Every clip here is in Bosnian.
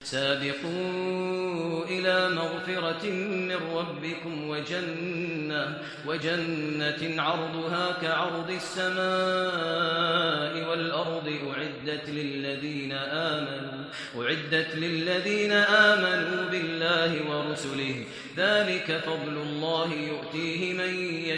سابقوا إلى مغفرة من ربكم وجنة عرضها كعرض السماء والأرض أعدت للذين آمنوا بالله ورسله ذلك فضل الله يؤتيه من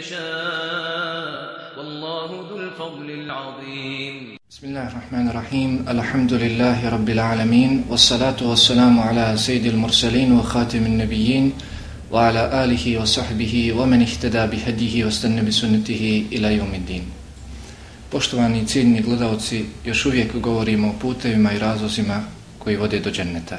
يشاء والله ذو الفضل العظيم. بسم الله الرحمن الرحيم. الحمد لله رب العالمين والصلاة والسلام على سيد المرسلين وخاتم النبيين وعلى آله وصحبه ومن اهتدى بهديه واستنى بسنته إلى يوم الدين. Poštovani cijenjeni gledalci, još uvijek govorimo o putevima i razlozima koji vode do dženneta.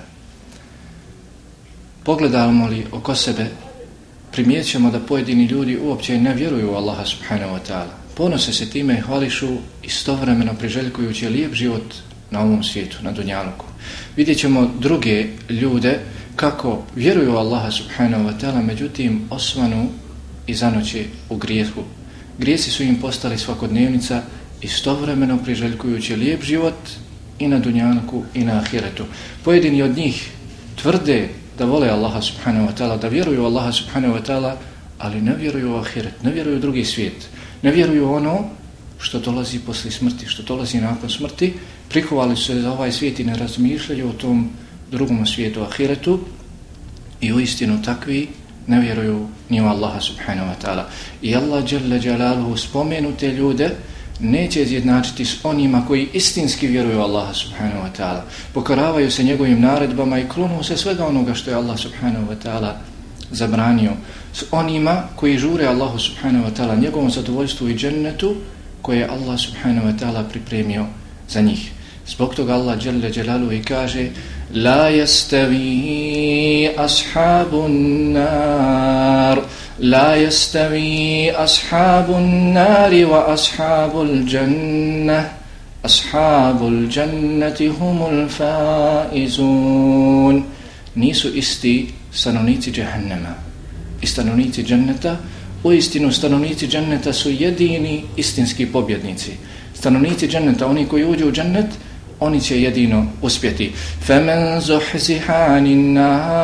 Pogledamo li oko sebe, primijetit ćemo da pojedini ljudi uopće ne vjeruju u Allaha subhanahu wa ta'ala. Ponose se time i hvališu, istovremeno priželjkujući lijep život na ovom svijetu, na dunjaluku. Vidjet ćemo druge ljude kako vjeruju u Allaha subhanahu wa ta'ala, međutim osvanu i zanoće u grijehu. Grijesi su im postali svakodnevnica, istovremeno priželjkujući lijep život i na dunjaluku i na ahiretu. Pojedini od njih tvrde da vole Allaha subhanahu wa ta'ala, da vjeruju u Allaha subhanahu wa ta'ala, ali ne vjeruju u ahiret, ne vjeruju u drugi svijet. Ne vjeruju ono što dolazi poslije smrti, što dolazi nakon smrti. Prikovali su se za ovaj svijet i ne razmišljaju o tom drugom svijetu, ahiretu, i uistinu takvi ne vjeruju ni u Allaha subhanahu wa ta'ala. I Allah dželle dželaluhu spomenute ljude neće izjednačiti s onima koji istinski vjeruju u Allaha subhanahu wa ta'ala. Pokoravaju se njegovim naredbama i klonu se svega onoga što je Allah subhanahu wa ta'ala zabranio. S onima koji žure Allahu subhanahu wa ta'ala, njegovom zadovoljstvu i džennetu koje je Allah subhanahu wa ta'ala pripremio za njih. Zbog toga Allah dželle dželaluhu i kaže: La yastavi ashabun nar, la yastavi ashabun nari wa ashabul džannah, ashabul džannati humul faizun. Nisu isti stanovnici džehennema i stanovnici dženneta. Uistinu stanovnici dženneta su jedini istinski pobjednici. Stanovnici dženneta, oni koji uđu u džennet, oni će jedino uspjeti. Faman zuhziha anin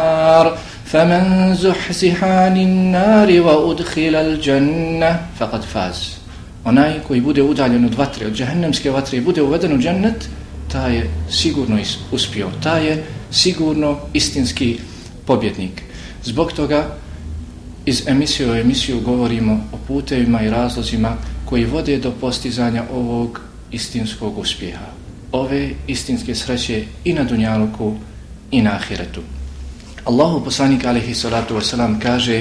nar wa udkhila al džennah faqad faz. Onaj koji bude udaljen od vatre, od džehennemske vatre i bude uveden u džennet, taj je sigurno uspio, taj je sigurno istinski pobjednik. Zbog toga iz emisije u emisiju govorimo o putevima i razlozima koji vode do postizanja ovog istinskog uspjeha, ove istinske sreće i na dunjaluku i na ahiretu. Allahu poslanik alejhi salatu vesselam kaže: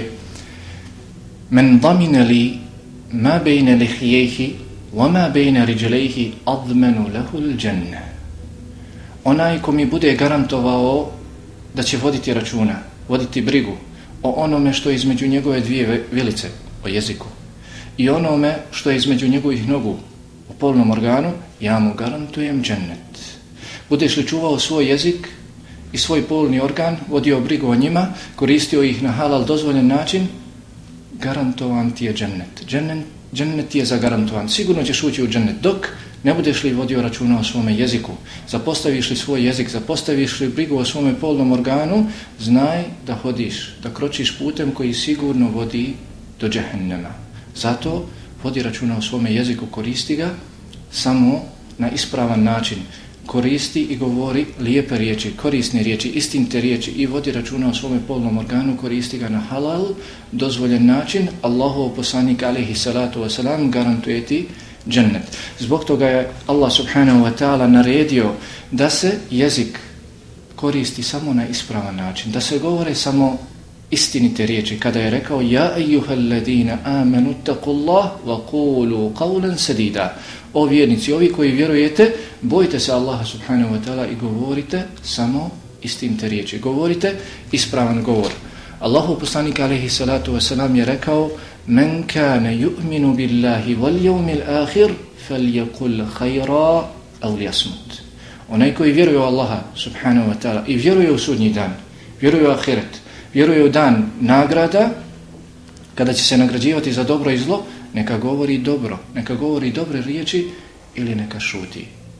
Men damina li ma bejne lihijejhi wa ma bejne riđelejhi admenu lahul dženne. Onaj ko mi bude garantovao da će voditi računa, voditi brigu o onome što je između njegove dvije vilice, o jeziku, i onome što je između njegovih nogu, u polnom organu, ja mu garantujem džennet. Budeš li čuvao svoj jezik i svoj polni organ, vodio brigu o njima, koristio ih na halal dozvoljen način, garantovan ti je džennet. Džennet ti je zagarantovan. Sigurno ćeš ući u džennet. Dok ne budeš li vodio računa o svome jeziku, zapostaviš li svoj jezik, zapostaviš li brigu o svome polnom organu, znaj da hodiš, da kročiš putem koji sigurno vodi do džehennema. Zato vodi računa o svome jeziku, koristi ga samo na ispravan način. Koristi i govori lijepe riječi, korisne riječi, istinite riječi i vodi računa o svome polnom organu, koristi ga na halal, dozvoljen način. Allahov poslanik alejhi salatu vesselam garantuje ti džennet. Zbog toga je Allah subhanahu wa ta'ala naredio da se jezik koristi samo na ispravan način, da se govore samo istinite riječi. Kada je rekao: Ja ejuhalladina amanu taqullah wa qulu qawlan sadida. O vjernici, ovi koji vjerujete, bojite se Allaha subhanahu wa ta'ala i govorite samo istinite riječi. Govorite ispravan govor. Allahu poslanik alejhi salatu vesselam je rekao: Men kana yu'minu billahi wal yawmil akhir falyaqul khayra aw liyasmut. Onaj koji vjeruje u Allaha subhanahu wa ta'ala i vjeruje u sudnji dan, vjeruje u ahiret, vjeruje u dan nagrada, kada će se nagrađivati za dobro i zlo, neka govori dobro, neka govori dobre riječi ili neka šuti.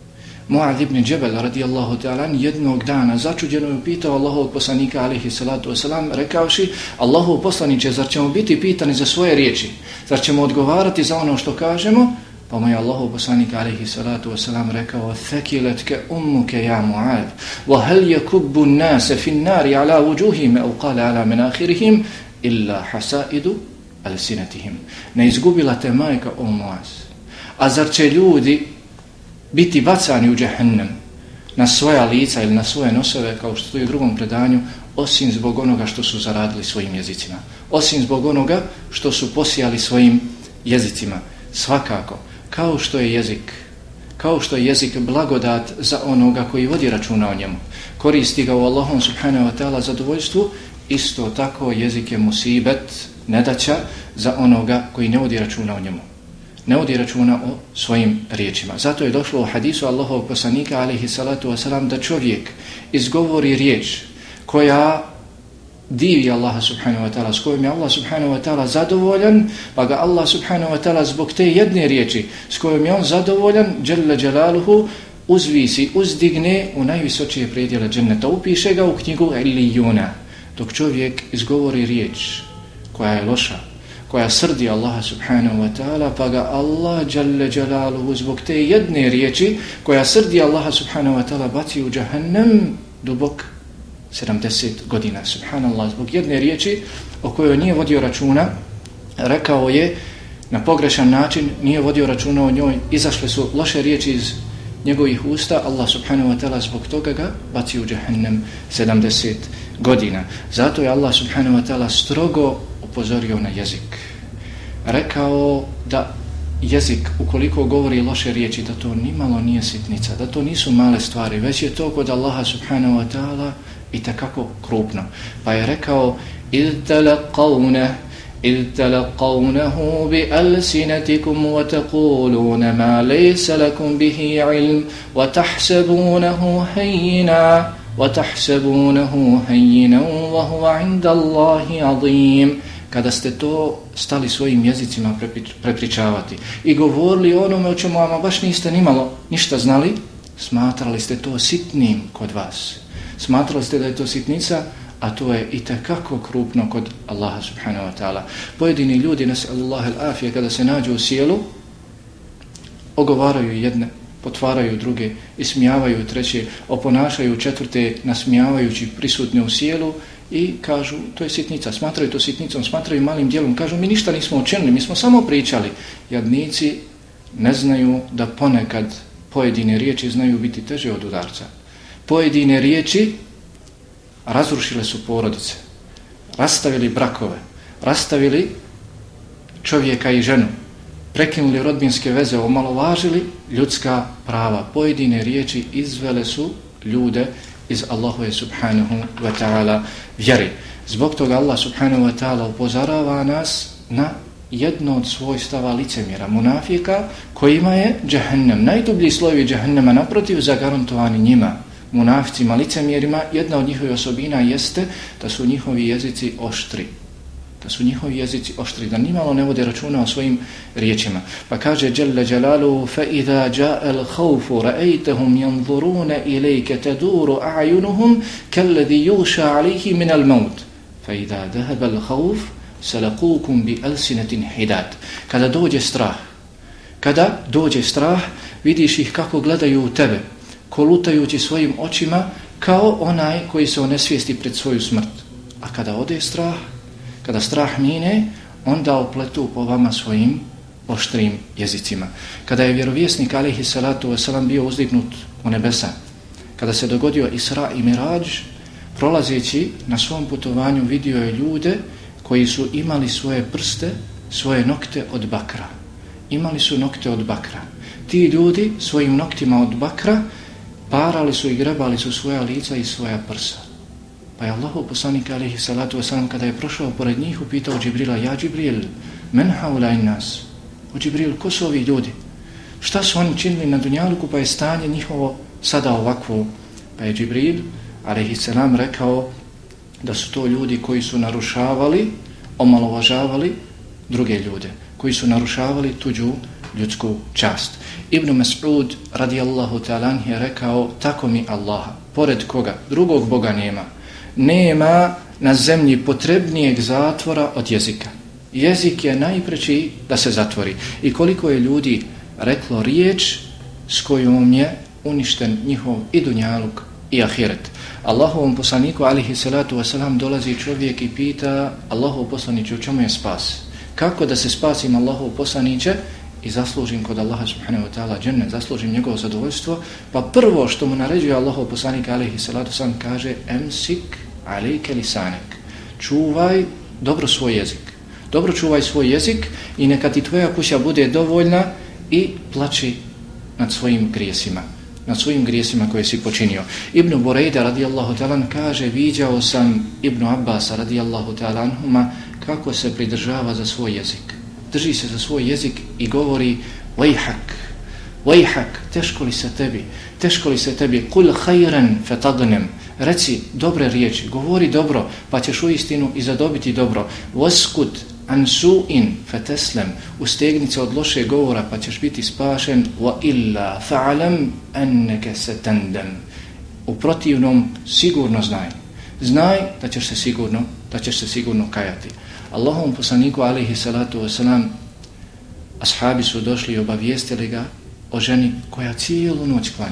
Muad ibn Džebel radijallahu ta'ala jednog dana začuđeno je upitao Allahovog poslanika alejhi salatu vesselam rekavši: Allahov poslaniče, zar ćemo biti pitani za svoje riječi? Zar ćemo odgovarati za ono što kažemo? Pa mu je Allahov poslanik alejhi salatu vesselam rekao: "Thakilatka ummuka ya Muad, wa hal yakubbu an-nas fi an-nar ala wujuhihim aw qala ala manakhirihim illa hasaidu alsinatihim." Ne izgubila te majka, o Muaz. A zar će ljudi biti bacani u džehennem na svoja lica ili na svoje nosove, kao što stoji u drugom predanju, osim zbog onoga što su zaradili svojim jezicima, osim zbog onoga što su posijali svojim jezicima. Svakako, kao što je jezik blagodat za onoga koji vodi računa o njemu, koristi ga u Allahom subhanahu wa ta'ala zadovoljstvu, isto tako jezik je musibet, nedaća za onoga koji ne vodi računa o njemu, ne vodi računa o svojim riječima. Zato je došlo u hadisu Allahovog poslanika alejhi salatu wasalam da čovjek izgovori riječ koja divi Allaha subhanahu wa ta'ala, s kojom je Allah subhanahu wa ta'ala zadovoljan, pa ga Allah subhanahu wa ta'ala zbog te jedne riječi s kojom je on zadovoljan, dželle dželaluhu, uzvisi, uzdigne u najvisočije predjele dženneta, upiše ga u knjigu Ilijuna. Dok čovjek izgovori riječ koja je loša, koja srdi Allaha subhanahu wa ta'ala, pa ga Allah dželle dželaluhu zbog te jedne riječi koja srdi Allaha subhanahu wa ta'ala baci u džahannam dubok 70 godina. Subhanallah, zbog jedne riječi o kojoj nije vodio računa, rekao je na pogrešan način, nije vodio računa o njoj, izašle su loše riječi iz njegovih usta, Allah subhanahu wa ta'ala zbog toga ga baci u džahannam 70 godina. Zato je Allah subhanahu wa ta'ala strogo upozorio na jezik. Rekao da jezik, ukoliko govori loše riječi, da to nimalo nije sitnica, da to nisu male stvari, već je to kod Allaha subhanahu wa ta'ala i takako krupno. Pa je rekao: "Iz talaqawnahu bi alsinatikum wa taquluna ma laysa lakum bihi ilm wa tahsabunahu hayyinan wa huwa 'inda Allahi 'azim." Kada ste to stali svojim jezicima prepričavati i govorili onome o čemu vama baš niste nimalo ništa znali, smatrali ste to sitnim kod vas. Smatrali ste da je to sitnica, a to je itekako krupno kod Allaha subhanahu wa ta'ala. Pojedini ljudi, nas'alullahi al-afije, kada se nađu u sjelu, ogovaraju jedne, potvaraju druge, ismijavaju treće, oponašaju četvrte, nasmijavajući prisutne u sjelu i kažu to je sitnica, smatraju to sitnicom, smatraju malim djelom, kažu mi ništa nismo učinili, mi smo samo pričali. Jadnici ne znaju da ponekad pojedine riječi znaju biti teže od udarca. Pojedine riječi razrušile su porodice, rastavili brakove, rastavili čovjeka i ženu, prekinuli rodbinske veze, omalovažili ljudska prava. Pojedine riječi izvele su ljude iz Allahove subhanahu wa ta'ala vjeri. Zbog toga Allah subhanahu wa ta'ala upozorava nas na jedno od svojstava licemjera, munafika, kojima je džahannam, najdublji slojevi džahannama, naprotiv, zagarantovani njima. Munaficima, licemjerima, jedna od njihovih osobina jeste da su njihovi jezici oštri. Da nimalo ne vode računa o svojim riječima. Pa kaže dželle dželaluhu: "Fa-idha ja'a al-khawfu ra'aytahum yanzuruna ilayka taduru a'yunuhum kalladhi yughsha 'alayhi min al-maut. Fa-idha dhahaba al-khawf salaqukum bi alsinatin hidad." Kada dođe strah, vidiš ih kako gledaju u tebe, kolutajući svojim očima kao onaj koji se onesvijesti pred svoju smrt. A kada ode strah, kada strah mine, onda opletu po vama svojim oštrim jezicima. Kada je vjerovjesnik alejhi salatu vesselam bio uzdignut u nebesa, kada se dogodio Isra i Mirađ, prolazeći na svom putovanju vidio je ljude koji su imali svoje prste, svoje nokte od bakra. Imali su nokte od bakra. Ti ljudi svojim noktima od bakra parali su i grebali su svoja lica i svoja prsa. Pa je Allahov poslanik alejhi salatu vesselam kada je prošao pored njih upitao Džibrila: "Ja Džibril, men haulaj nas?" O Džibril, ko su ovi ljudi? Šta su oni činili na dunjaluku pa je stanje njihovo sada ovakvo? Pa je Džibril alejhi salam rekao da su to ljudi koji su narušavali, omalovažavali druge ljude, koji su narušavali tuđu ljudsku čast. Ibn Mas'ud radijallahu ta'ala je rekao, tako mi Allaha, pored koga drugog Boga nema na zemlji potrebnijeg zatvora od jezika. Jezik je najpreći da se zatvori. I koliko je ljudi reklo riječ s kojom je uništen njihov i dunjaluk i ahiret. Allahovom poslaniku alihi salatu wasalam dolazi čovjek i pita, Allahov poslaniče, u čemu je spas? Kako da se spasim, Allahov poslaniče, i zaslužim kod Allaha subhanahu wa ta'ala džennet, zaslužim njegovo zadovoljstvo? Pa prvo što mu naređuje Allahov poslanik alihi salatu wasalam kaže, emsik alejke lisanek, čuvaj dobro svoj jezik. Dobro čuvaj svoj jezik i neka ti tvoja kuća bude dovoljna i plači nad svojim grijesima koje si počinio. Ibn Burejda radijallahu ta'ala kaže, viđao sam Ibn Abbasa radijallahu ta'ala anhuma kako se pridržava za svoj jezik. Drži se za svoj jezik i govori, vajhak, teško li se tebi, kul khayran fatagnem, reci dobre riječi, govori dobro, pa ćeš uistinu i zadobiti dobro. Waskut an su'in fateslem, ustegni se od loše govora, pa ćeš biti spašen. Wa illa fa'alam annaka satandam, u protivnom sigurno znaj da ćeš se sigurno kajati. Allahovom poslaniku alihi salatu wasalam, ashabi su došli i obavijestili ga o ženi koja cijelu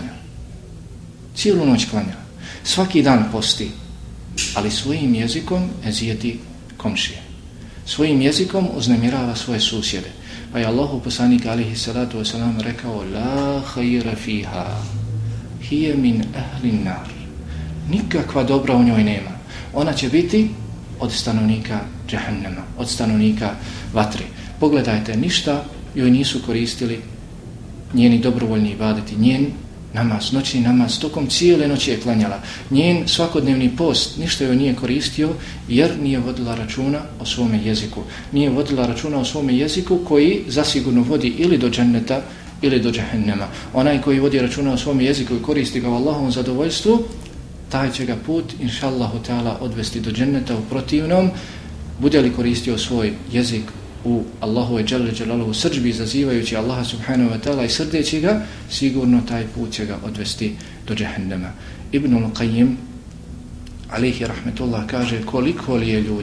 noć klanja, svaki dan posti, ali svojim jezikom ezijeti komšije, svojim jezikom uznemirava svoje susjede. Pa je Allahov poslanik alihi salatu wasalam rekao, la khayra fiha hiya min ahli nar, nikakva dobra u njoj nema, ona će biti od stanovnika džehennema, od stanovnika vatre. Pogledajte, ništa joj nisu koristili njeni dobrovoljni ibadeti, njen namaz, noćni namaz, tokom cijele noći je klanjala. Njen svakodnevni post ništa joj nije koristio jer nije vodila računa o svome jeziku. Nije vodila računa o svome jeziku koji zasigurno vodi ili do dženneta ili do džehennema. Onaj koji vodi računa o svome jeziku i koristi ga u Allahovom zadovoljstvu, taj će ga put, inša Allahu ta'ala, odvesti do dženneta. U protivnom, bude li koristio svoj jezik u Allahove dželle srdžbi, izazivajući Allaha subhanahu wa ta'ala i srdeći ga, sigurno taj put će ga odvesti do džehennema. Ibn al-Qayyim alejhi rahmetullah kaže, koliko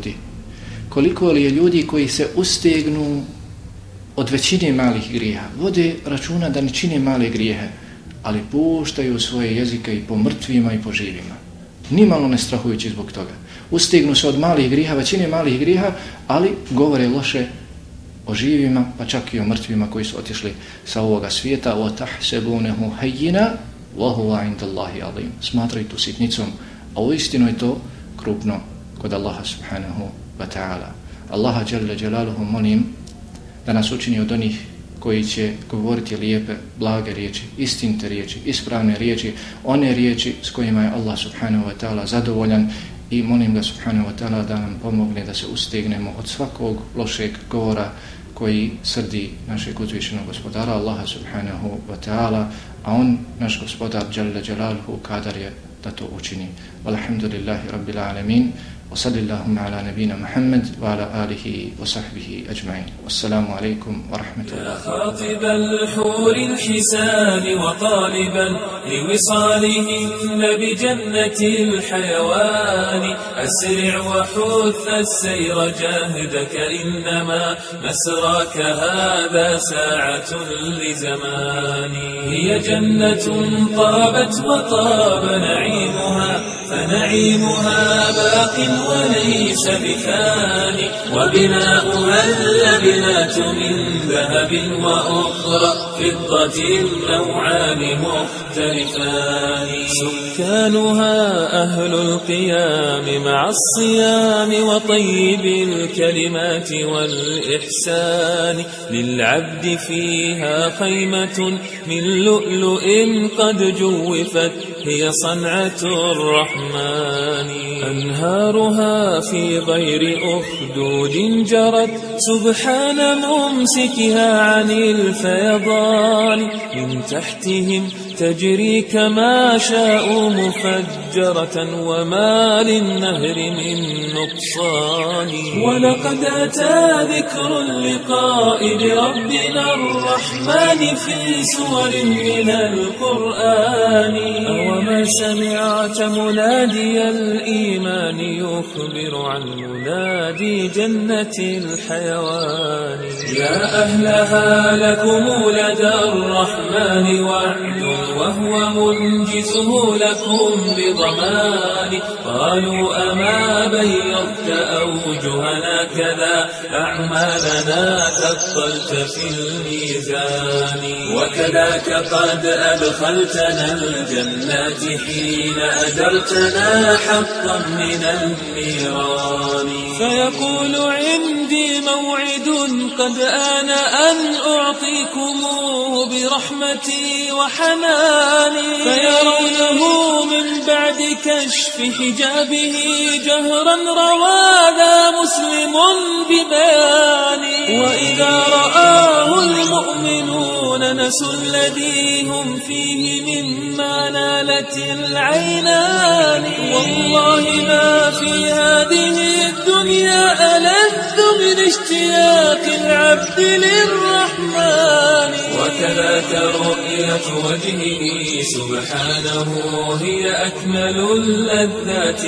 li je ljudi koji se ustegnu od većine malih grijeha, vode računa da ne čine male grijehe, ali puštaju svoje jezike i po mrtvima i po živima, nimalo ne strahujući zbog toga. Ustegnu se od malih grijeha, većine malih grijeha, ali govore loše o živima, pa čak i o mrtvima koji su otišli sa ovoga svijeta. وَتَحْسَبُونَهُ هَيِّنَا وَهُوَ عِنْدَ اللَّهِ عَظِيمٌ, smatraju tu sitnicom, a uistinu je to krupno kod Allaha subhanahu wa ta'ala. Allaha dželle dželaluhu molim da nas učini od onih koji će govoriti lijepe, blage riječi, istinite riječi, ispravne riječi, one riječi s kojima je Allah subhanahu wa ta'ala zadovoljan, i molim ga subhanahu wa ta'ala da nam pomogne da se ustegnemo od svakog lošeg govora koji srdi našeg uzvišenog gospodara Allaha subhanahu wa ta'ala, a on, naš gospodar dželle dželaluhu, kadar je da to učini. Walhamdulillahi rabbil alamin. وصلى اللهم على نبينا محمد وعلى آله وصحبه أجمعين. والسلام عليكم ورحمة الله. خاطب الحور الحسان وطالبا لوصالهن بجنة الحيوان، أسرع وحث السير جاهدك، إنما مسراك هذا ساعة لزمان. هي جنة طابت وطاب نعيمها، فنعيمها باق وليس بفان، وبناؤها اللبنات من ذهب وأخرى فضة نوعان مختلفان. سكانها أهل القيام مع الصيام وطيب الكلمات والإحسان، للعبد فيها خيمة من لؤلؤ قد جوفت، هي صنعة الرحمن. أنهارها في غير أخدود جرت، سبحان ممسكها عن الفيضان، من تحتهم تجري كما شاءوا مفجرة وما للنهر من نقصان. ولقد أتى ذكر اللقاء بربنا الرحمن في سور من القرآن. وما سمعت منادي الإيمان يخبر عن منادي جنة الحيوان. يا أهلها لكم لدى الرحمن وعد وهو منجزه لكم بضمان. قالوا أما بيضت أوجهنا كذا أعمالنا ثقلت في الميزان. وكذاك قد أدخلتنا الجنات حين أجرتنا حقا من النيران. فيقول عندي موعد قد آن أن أعطيكموه برحمتي وحناني. فيرونه من بعد كشف حجابه جهرا رواذا مسلم ببياني. وإذا رآه المؤمنون نسوا الذي هم فيه مما نالت العينان. والله ما في هذه الدنيا ألذ من اشتياق العبد للرحمن. وكذاك رؤية وجهه سبحانه هي أكمل اللذات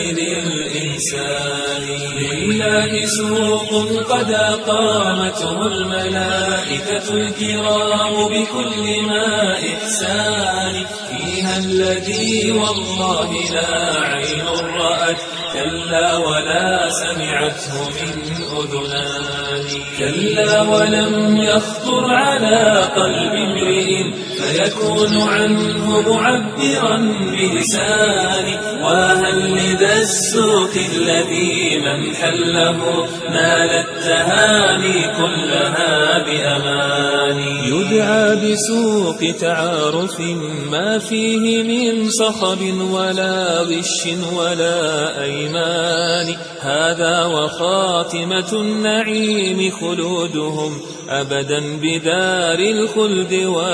للإنسان. لله سوق قد أقامته الملائكة الكرام بكل ما إحسان. فيها الذي والله لا عين رأت كلا ولا سمعته من أذنان. كلا ولم يخطر على قلب امرئ فيكون عنه معبرا بلسانه. وهل لذا السوق الذي من حله نال التهاني كلها بأمان. يدعى بسوق تعارف ما فيه من صخب ولا غش ولا أيمان. هذا وخاتمة النعيم خلودهم أبدا بدار الخلد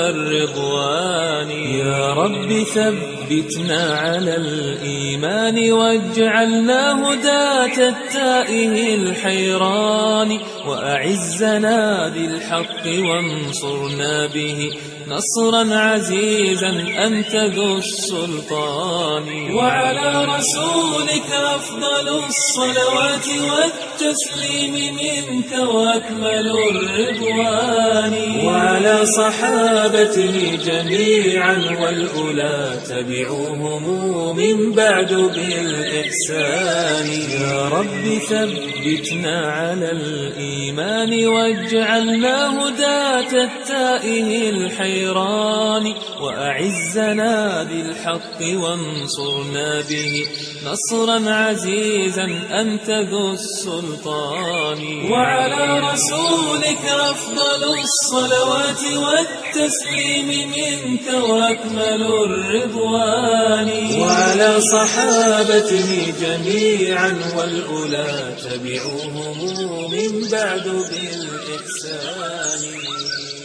والرضوان. يا رب ثبتنا على الإيمان واجعلنا هداة التائه الحيران. وأعزنا بالحق وانصرنا به نصرا عزيزا أنت ذو السلطان. وعلى رسولك أفضل الصلوات والتسليم منك وأكمل الرضوان. وعلى صحابته جميعا والأولى تبعوهم من بعد بالإحسان. يا رب ثبتنا على الإيمان واجعلنا هداة التائه الحيران. وأعزنا بالحق وانصرنا به نصرا عزيزا أنت ذو السلطان. وعلى رسولك أفضل الصلوات والتسليم منك وأكمل الرضوان. وعلى صحابته جميعا والأولى تبعوهم من بعد بالإحسان.